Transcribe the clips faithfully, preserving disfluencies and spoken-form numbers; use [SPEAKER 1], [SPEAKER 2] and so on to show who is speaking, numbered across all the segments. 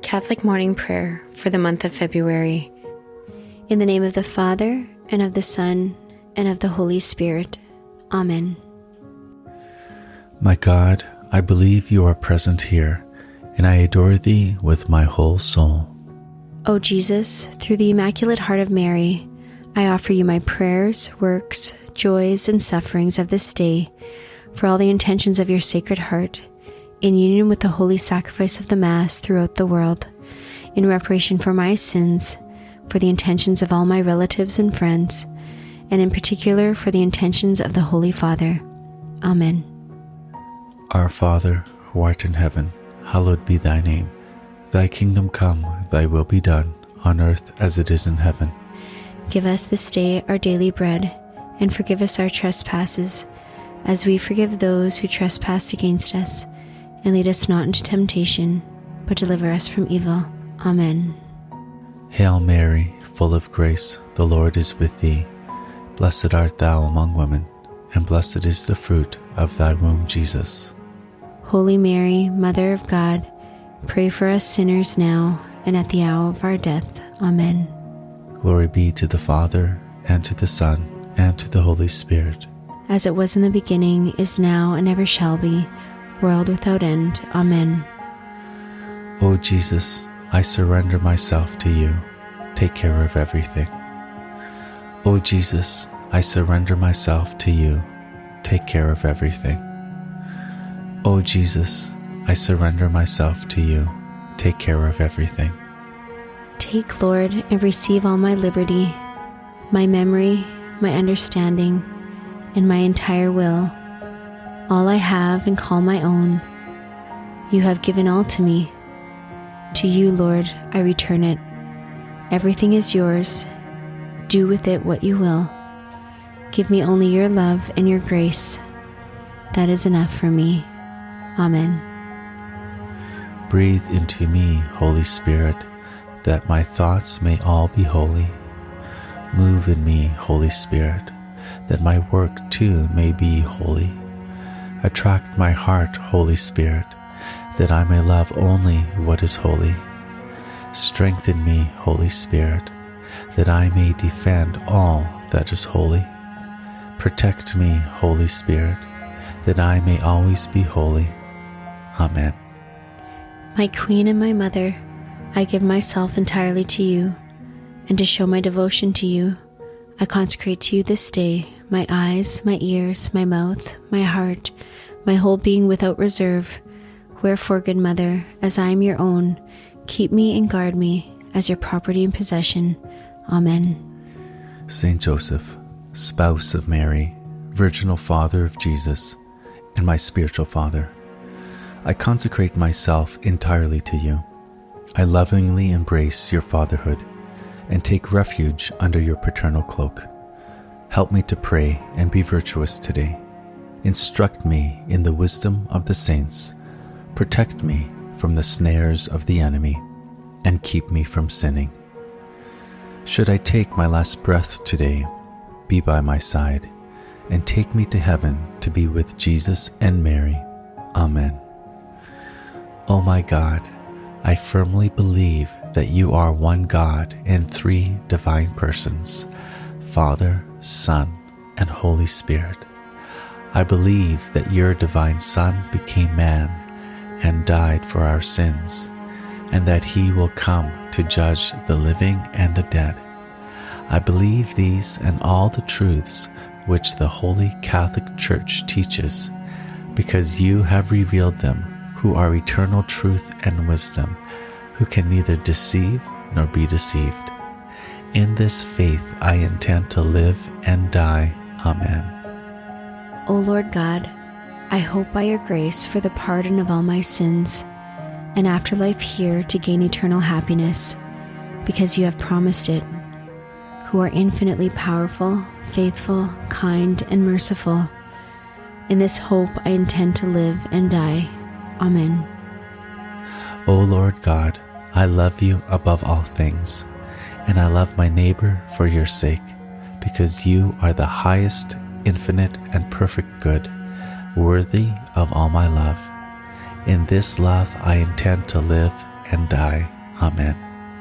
[SPEAKER 1] Catholic Morning Prayer for the month of February. In the name of the Father, and of the Son, and of the Holy Spirit. Amen.
[SPEAKER 2] My God, I believe you are present here, and I adore thee with my whole soul.
[SPEAKER 1] O Jesus, through the Immaculate Heart of Mary, I offer you my prayers, works, joys, and sufferings of this day, for all the intentions of your Sacred Heart, in union with the holy sacrifice of the Mass throughout the world, in reparation for my sins, for the intentions of all my relatives and friends, and in particular for the intentions of the Holy Father. Amen.
[SPEAKER 2] Our Father, who art in heaven, hallowed be thy name. Thy kingdom come, thy will be done, on earth as it is in heaven.
[SPEAKER 1] Give us this day our daily bread, and forgive us our trespasses, as we forgive those who trespass against us. And lead us not into temptation, but deliver us from evil. Amen.
[SPEAKER 2] Hail Mary, full of grace, the Lord is with thee. Blessed art thou among women, and blessed is the fruit of thy womb, Jesus.
[SPEAKER 1] Holy Mary, Mother of God, pray for us sinners now and at the hour of our death. Amen.
[SPEAKER 2] Glory be to the Father, and to the Son, and to the Holy Spirit.
[SPEAKER 1] As it was in the beginning, is now, and ever shall be, world without end. Amen.
[SPEAKER 2] O Jesus, I surrender myself to you. Take care of everything. O Jesus, I surrender myself to you. Take care of everything. O Jesus, I surrender myself to you. Take care of everything.
[SPEAKER 1] Take, Lord, and receive all my liberty, my memory, my understanding, and my entire will, all I have and call my own. You have given all to me. To you, Lord, I return it. Everything is yours. Do with it what you will. Give me only your love and your grace. That is enough for me. Amen.
[SPEAKER 2] Breathe into me, Holy Spirit, that my thoughts may all be holy. Move in me, Holy Spirit, that my work too may be holy. Attract my heart, Holy Spirit, that I may love only what is holy. Strengthen me, Holy Spirit, that I may defend all that is holy. Protect me, Holy Spirit, that I may always be holy. Amen.
[SPEAKER 1] My Queen and my Mother, I give myself entirely to you, and to show my devotion to you, I consecrate to you this day my eyes, my ears, my mouth, my heart, my whole being without reserve. Wherefore, good Mother, as I am your own, keep me and guard me as your property and possession. Amen.
[SPEAKER 2] Saint Joseph, spouse of Mary, virginal father of Jesus, and my spiritual father, I consecrate myself entirely to you. I lovingly embrace your fatherhood and take refuge under your paternal cloak. Help me to pray and be virtuous today. Instruct me in the wisdom of the saints. Protect me from the snares of the enemy, and keep me from sinning. Should I take my last breath today, be by my side, and take me to heaven to be with Jesus and Mary. Amen. O my God, I firmly believe that you are one God in three divine persons, Father, Son, and Holy Spirit. I believe that your divine Son became man and died for our sins, and that he will come to judge the living and the dead. I believe these and all the truths which the Holy Catholic Church teaches, because you have revealed them, who are eternal truth and wisdom, who can neither deceive nor be deceived. In this faith I intend to live and die. Amen.
[SPEAKER 1] O Lord God, I hope by your grace for the pardon of all my sins, and afterlife here to gain eternal happiness, because you have promised it, who are infinitely powerful, faithful, kind, and merciful. In this hope I intend to live and die. Amen.
[SPEAKER 2] O Lord God, I love you above all things, and I love my neighbor for your sake, because you are the highest, infinite, and perfect good, worthy of all my love. In this love I intend to live and die. Amen.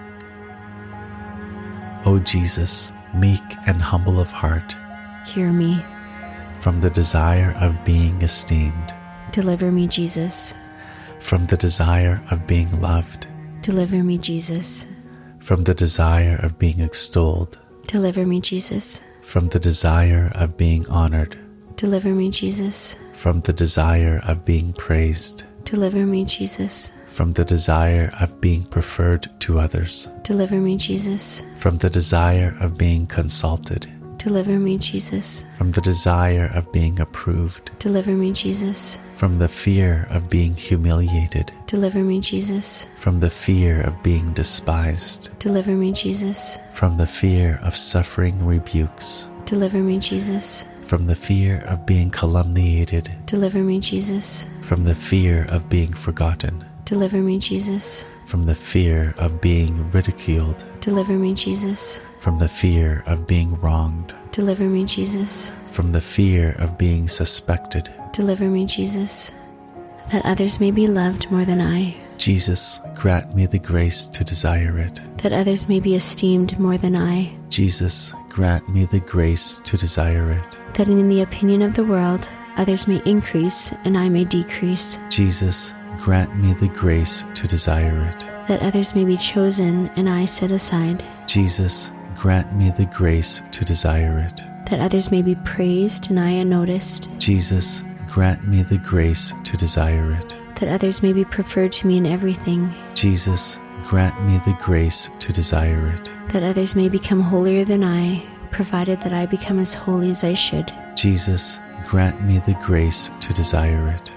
[SPEAKER 2] O Jesus, meek and humble of heart,
[SPEAKER 1] hear me.
[SPEAKER 2] From the desire of being esteemed,
[SPEAKER 1] Deliver me, Jesus.
[SPEAKER 2] From the desire of being loved,
[SPEAKER 1] Deliver me, Jesus.
[SPEAKER 2] From the desire of being extolled,
[SPEAKER 1] Deliver me, Jesus.
[SPEAKER 2] From the desire of being honored,
[SPEAKER 1] Deliver me, Jesus.
[SPEAKER 2] From the desire of being praised,
[SPEAKER 1] Deliver me, Jesus.
[SPEAKER 2] From the desire of being preferred to others,
[SPEAKER 1] Deliver me, Jesus.
[SPEAKER 2] From the desire of being consulted,
[SPEAKER 1] Deliver me, Jesus.
[SPEAKER 2] From the desire of being approved,
[SPEAKER 1] Deliver me, Jesus.
[SPEAKER 2] From the fear of being humiliated,
[SPEAKER 1] Deliver me, Jesus.
[SPEAKER 2] From the fear of being despised,
[SPEAKER 1] Deliver me, Jesus.
[SPEAKER 2] From the fear of suffering rebukes,
[SPEAKER 1] Deliver me, Jesus.
[SPEAKER 2] From the fear of being calumniated,
[SPEAKER 1] Deliver me, Jesus.
[SPEAKER 2] From the fear of being forgotten,
[SPEAKER 1] Deliver me, Jesus.
[SPEAKER 2] From the fear of being ridiculed,
[SPEAKER 1] Deliver me, Jesus.
[SPEAKER 2] From the fear of being wronged,
[SPEAKER 1] Deliver me, Jesus.
[SPEAKER 2] From the fear of being suspected,
[SPEAKER 1] Deliver me, Jesus. That others may be loved more than I.
[SPEAKER 2] Jesus, grant me the grace to desire it.
[SPEAKER 1] That others may be esteemed more than I.
[SPEAKER 2] Jesus, grant me the grace to desire it.
[SPEAKER 1] That in the opinion of the world, others may increase and I may decrease.
[SPEAKER 2] Jesus, grant me the grace to desire it.
[SPEAKER 1] That others may be chosen and I set aside.
[SPEAKER 2] Jesus, grant me the grace to desire it.
[SPEAKER 1] That others may be praised and I unnoticed.
[SPEAKER 2] Jesus, grant me the grace to desire it.
[SPEAKER 1] That others may be preferred to me in everything.
[SPEAKER 2] Jesus, grant me the grace to desire it.
[SPEAKER 1] That others may become holier than I, provided that I become as holy as I should.
[SPEAKER 2] Jesus, grant me the grace to desire it.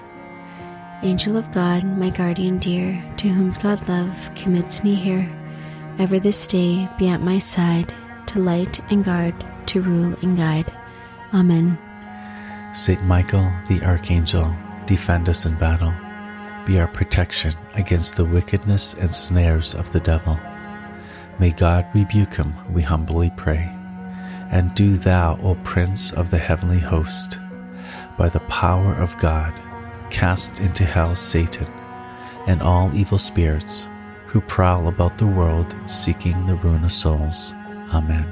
[SPEAKER 1] Angel of God, my guardian dear, to whom God love commits me here, ever this day be at my side, to light and guard, to rule and guide. Amen.
[SPEAKER 2] Saint Michael, the Archangel, defend us in battle. Be our protection against the wickedness and snares of the devil. May God rebuke him, we humbly pray. And do thou, O Prince of the heavenly host, by the power of God, cast into hell Satan and all evil spirits who prowl about the world seeking the ruin of souls. Amen.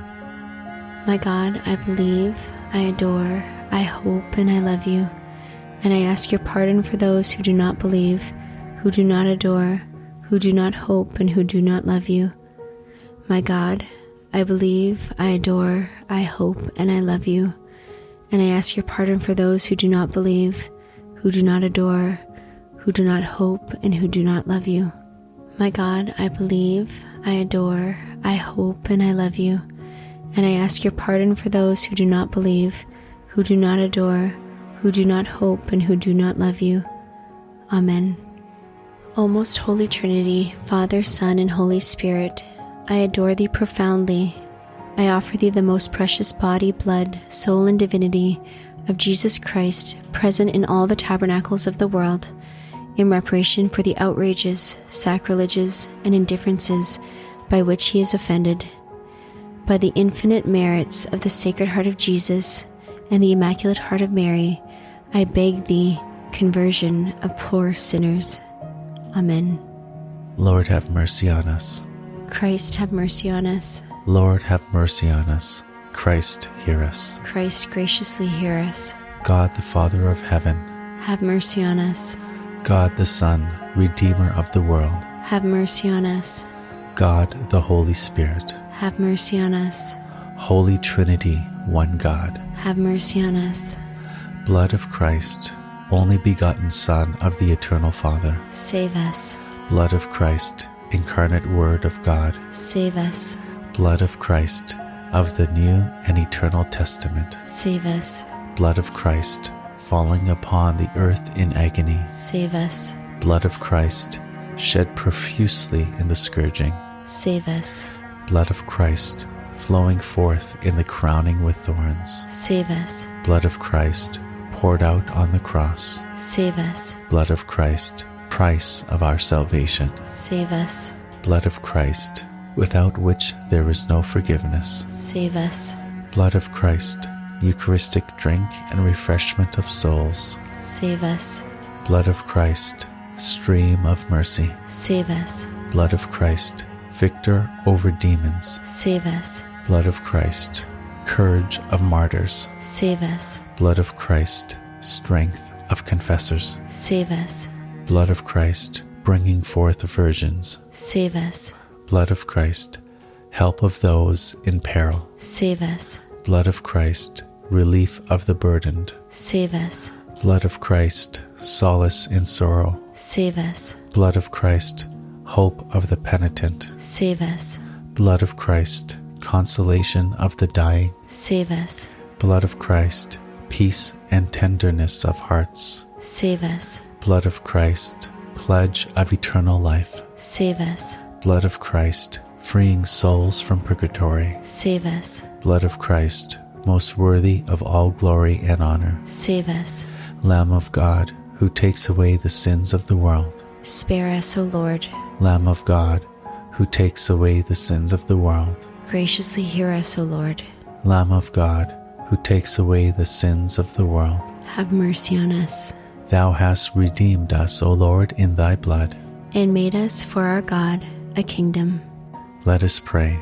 [SPEAKER 1] My God, I believe, I adore, I hope, and I love you. And I ask your pardon for those who do not believe, who do not adore, who do not hope, and who do not love you. My God, I believe, I adore, I hope, and I love you. And I ask your pardon for those who do not believe, who do not adore, who do not hope, and who do not love you. My God, I believe, I adore, I hope, and I love you. And I ask your pardon for those who do not believe, who do not adore, who do not hope, and who do not love you. Amen. O most Holy Trinity, Father, Son, and Holy Spirit, I adore thee profoundly. I offer thee the most precious body, blood, soul, and divinity of Jesus Christ, present in all the tabernacles of the world, in reparation for the outrages, sacrileges, and indifferences by which he is offended. By the infinite merits of the Sacred Heart of Jesus and the Immaculate Heart of Mary, I beg thee, conversion of poor sinners. Amen.
[SPEAKER 2] Lord, have mercy on us.
[SPEAKER 1] Christ, have mercy on us.
[SPEAKER 2] Lord, have mercy on us. Christ, hear us.
[SPEAKER 1] Christ, graciously hear us.
[SPEAKER 2] God, the Father of heaven,
[SPEAKER 1] have mercy on us.
[SPEAKER 2] God, the Son, Redeemer of the world,
[SPEAKER 1] have mercy on us.
[SPEAKER 2] God, the Holy Spirit,
[SPEAKER 1] have mercy on us.
[SPEAKER 2] Holy Trinity, one God,
[SPEAKER 1] have mercy on us.
[SPEAKER 2] Blood of Christ, only begotten Son of the Eternal Father,
[SPEAKER 1] save us.
[SPEAKER 2] Blood of Christ, incarnate Word of God,
[SPEAKER 1] save us.
[SPEAKER 2] Blood of Christ, of the New and Eternal Testament,
[SPEAKER 1] save us.
[SPEAKER 2] Blood of Christ, falling upon the earth in agony,
[SPEAKER 1] save us.
[SPEAKER 2] Blood of Christ, shed profusely in the scourging,
[SPEAKER 1] save us.
[SPEAKER 2] Blood of Christ, flowing forth in the crowning with thorns,
[SPEAKER 1] save us.
[SPEAKER 2] Blood of Christ, poured out on the cross,
[SPEAKER 1] save us.
[SPEAKER 2] Blood of Christ, price of our salvation,
[SPEAKER 1] save us.
[SPEAKER 2] Blood of Christ, without which there is no forgiveness,
[SPEAKER 1] save us.
[SPEAKER 2] Blood of Christ, Eucharistic drink and refreshment of souls,
[SPEAKER 1] save us.
[SPEAKER 2] Blood of Christ, stream of mercy,
[SPEAKER 1] save us.
[SPEAKER 2] Blood of Christ, victor over demons,
[SPEAKER 1] save us.
[SPEAKER 2] Blood of Christ, courage of martyrs,
[SPEAKER 1] Save us.
[SPEAKER 2] Blood of Christ, strength of confessors,
[SPEAKER 1] Save us.
[SPEAKER 2] Blood of Christ, bringing forth virgins,
[SPEAKER 1] Save us.
[SPEAKER 2] Blood of Christ, help of those in peril,
[SPEAKER 1] Save us.
[SPEAKER 2] Blood of Christ, relief of the burdened,
[SPEAKER 1] Save us.
[SPEAKER 2] Blood of Christ, solace in sorrow,
[SPEAKER 1] Save us.
[SPEAKER 2] Blood of Christ, hope of the penitent,
[SPEAKER 1] Save us.
[SPEAKER 2] Blood of Christ, consolation of the dying,
[SPEAKER 1] Save us.
[SPEAKER 2] Blood of Christ, peace and tenderness of hearts,
[SPEAKER 1] Save us.
[SPEAKER 2] Blood of Christ, pledge of eternal life,
[SPEAKER 1] Save us.
[SPEAKER 2] Blood of Christ, freeing souls from purgatory,
[SPEAKER 1] Save us.
[SPEAKER 2] Blood of Christ, most worthy of all glory and honor,
[SPEAKER 1] Save us.
[SPEAKER 2] Lamb of God, who takes away the sins of the world,
[SPEAKER 1] Spare us, O Lord.
[SPEAKER 2] Lamb of God, who takes away the sins of the world,
[SPEAKER 1] Graciously hear us, O Lord.
[SPEAKER 2] Lamb of God, who takes away the sins of the world,
[SPEAKER 1] Have mercy on us,
[SPEAKER 2] Thou hast redeemed us, O Lord, in Thy blood.
[SPEAKER 1] and made us for our God a kingdom.
[SPEAKER 2] Let us pray.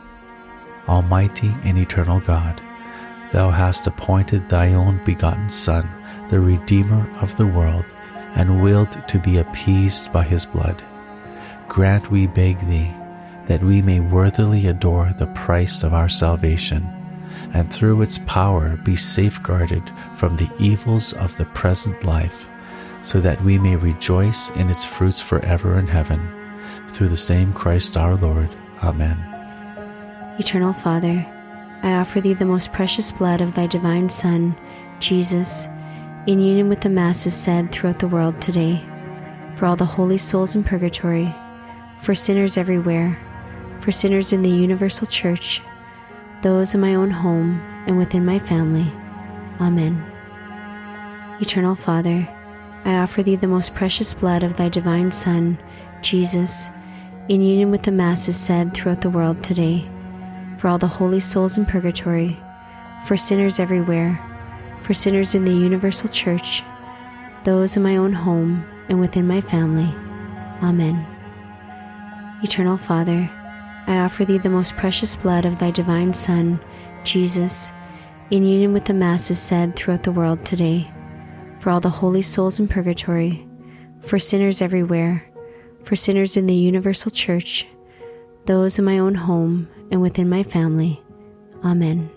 [SPEAKER 2] Almighty and eternal God, Thou hast appointed Thy own begotten Son, the Redeemer of the world, and willed to be appeased by His blood. Grant, we beg Thee, that we may worthily adore the price of our salvation, and through its power be safeguarded from the evils of the present life, so that we may rejoice in its fruits forever in heaven. Through the same Christ our Lord. Amen.
[SPEAKER 1] Eternal Father, I offer Thee the most precious blood of Thy divine Son, Jesus, in union with the Masses said throughout the world today, for all the holy souls in purgatory, for sinners everywhere, for sinners in the universal Church, those in my own home and within my family. Amen. Eternal Father, I offer Thee the most precious blood of Thy divine Son, Jesus, in union with the Masses said throughout the world today, for all the holy souls in purgatory, for sinners everywhere, for sinners in the universal Church, those in my own home and within my family. Amen. Eternal Father, I offer Thee the most precious blood of Thy divine Son, Jesus, in union with the Masses said throughout the world today, for all the holy souls in purgatory, for sinners everywhere, for sinners in the universal Church, those in my own home and within my family. Amen.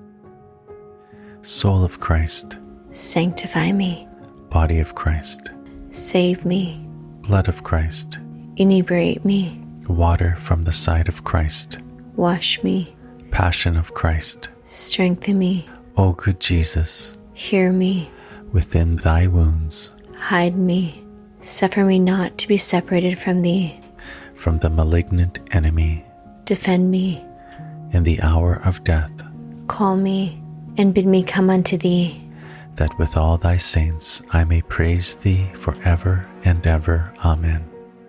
[SPEAKER 2] Soul of Christ,
[SPEAKER 1] Sanctify me.
[SPEAKER 2] Body of Christ,
[SPEAKER 1] Save me.
[SPEAKER 2] Blood of Christ,
[SPEAKER 1] Inebriate me.
[SPEAKER 2] water from the side of Christ,
[SPEAKER 1] Wash me.
[SPEAKER 2] Passion of Christ.
[SPEAKER 1] Strengthen me.
[SPEAKER 2] O good Jesus,
[SPEAKER 1] Hear me.
[SPEAKER 2] within Thy wounds,
[SPEAKER 1] Hide me. Suffer me not to be separated from Thee.
[SPEAKER 2] from the malignant enemy,
[SPEAKER 1] Defend me.
[SPEAKER 2] in the hour of death,
[SPEAKER 1] Call me, and bid me come unto Thee.
[SPEAKER 2] that with all Thy saints I may praise Thee forever and ever. Amen.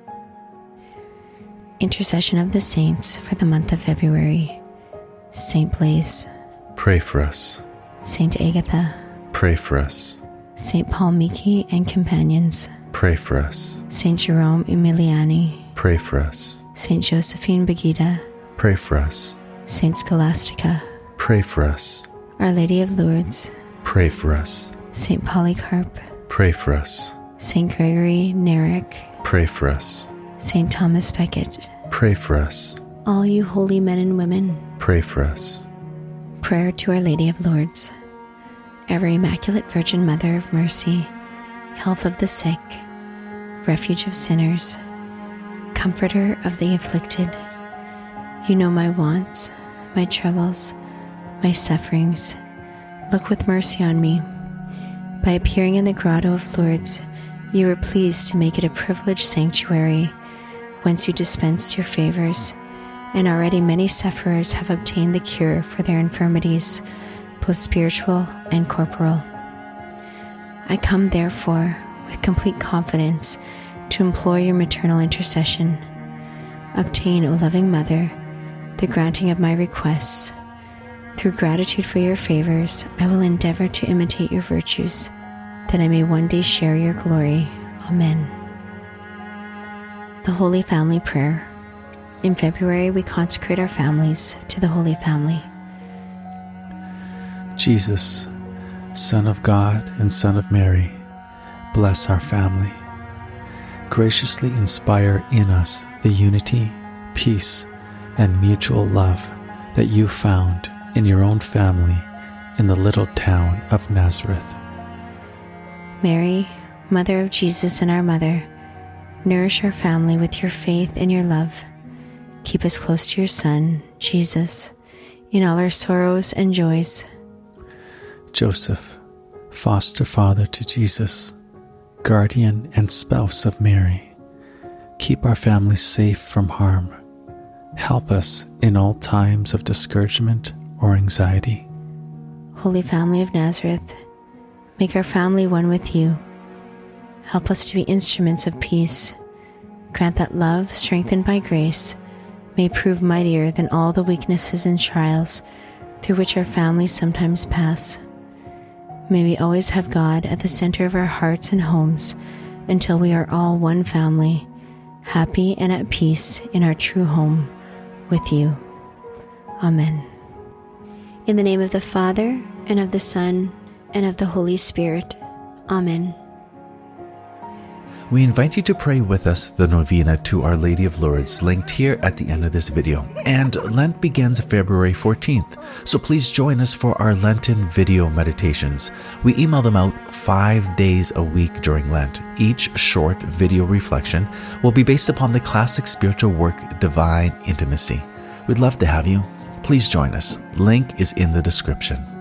[SPEAKER 1] Intercession of the Saints for the month of February. Saint Blaise,
[SPEAKER 2] Pray for us.
[SPEAKER 1] Saint Agatha,
[SPEAKER 2] Pray for us.
[SPEAKER 1] Saint Paul Miki and companions,
[SPEAKER 2] Pray for us.
[SPEAKER 1] Saint Jerome Emiliani,
[SPEAKER 2] Pray for us.
[SPEAKER 1] Saint Josephine Begida,
[SPEAKER 2] Pray for us.
[SPEAKER 1] Saint Scholastica,
[SPEAKER 2] Pray for us.
[SPEAKER 1] Our Lady of Lourdes,
[SPEAKER 2] Pray for us.
[SPEAKER 1] Saint Polycarp,
[SPEAKER 2] Pray for us.
[SPEAKER 1] Saint Gregory Narek,
[SPEAKER 2] Pray for us.
[SPEAKER 1] Saint Thomas Becket,
[SPEAKER 2] Pray for us.
[SPEAKER 1] all you holy men and women.
[SPEAKER 2] Pray for us.
[SPEAKER 1] Prayer to Our Lady of Lourdes. Ever Immaculate Virgin Mother of Mercy, health of the sick, refuge of sinners, comforter of the afflicted, you know my wants, my troubles, my sufferings. Look with mercy on me. By appearing in the grotto of Lourdes, you were pleased to make it a privileged sanctuary, whence you dispensed your favors, and already many sufferers have obtained the cure for their infirmities, both spiritual and corporal. I come, therefore, with complete confidence to implore your maternal intercession. Obtain, O loving Mother, the granting of my requests. Through gratitude for your favors, I will endeavor to imitate your virtues, that I may one day share your glory. Amen. the Holy Family Prayer. In February, we consecrate our families to the Holy Family.
[SPEAKER 2] Jesus, Son of God and Son of Mary, bless our family. Graciously inspire in us the unity, peace, and mutual love that you found in your own family in the little town of Nazareth.
[SPEAKER 1] Mary, Mother of Jesus and our Mother, nourish our family with your faith and your love. Keep us close to your Son, Jesus, in all our sorrows and joys.
[SPEAKER 2] Joseph, foster father to Jesus, guardian and spouse of Mary, keep our family safe from harm. Help us in all times of discouragement or anxiety.
[SPEAKER 1] Holy Family of Nazareth, make our family one with you. Help us to be instruments of peace. Grant that love, strengthened by grace, may prove mightier than all the weaknesses and trials through which our families sometimes pass. May we always have God at the center of our hearts and homes until we are all one family, happy and at peace in our true home with you. Amen. In the name of the Father, and of the Son, and of the Holy Spirit. Amen.
[SPEAKER 2] We invite you to pray with us the novena to Our Lady of Lourdes, linked here at the end of this video. And Lent begins February fourteenth, so please join us for our Lenten video meditations. We email them out five days a week during Lent. Each short video reflection will be based upon the classic spiritual work, Divine Intimacy. We'd love to have you. Please join us. Link is in the description.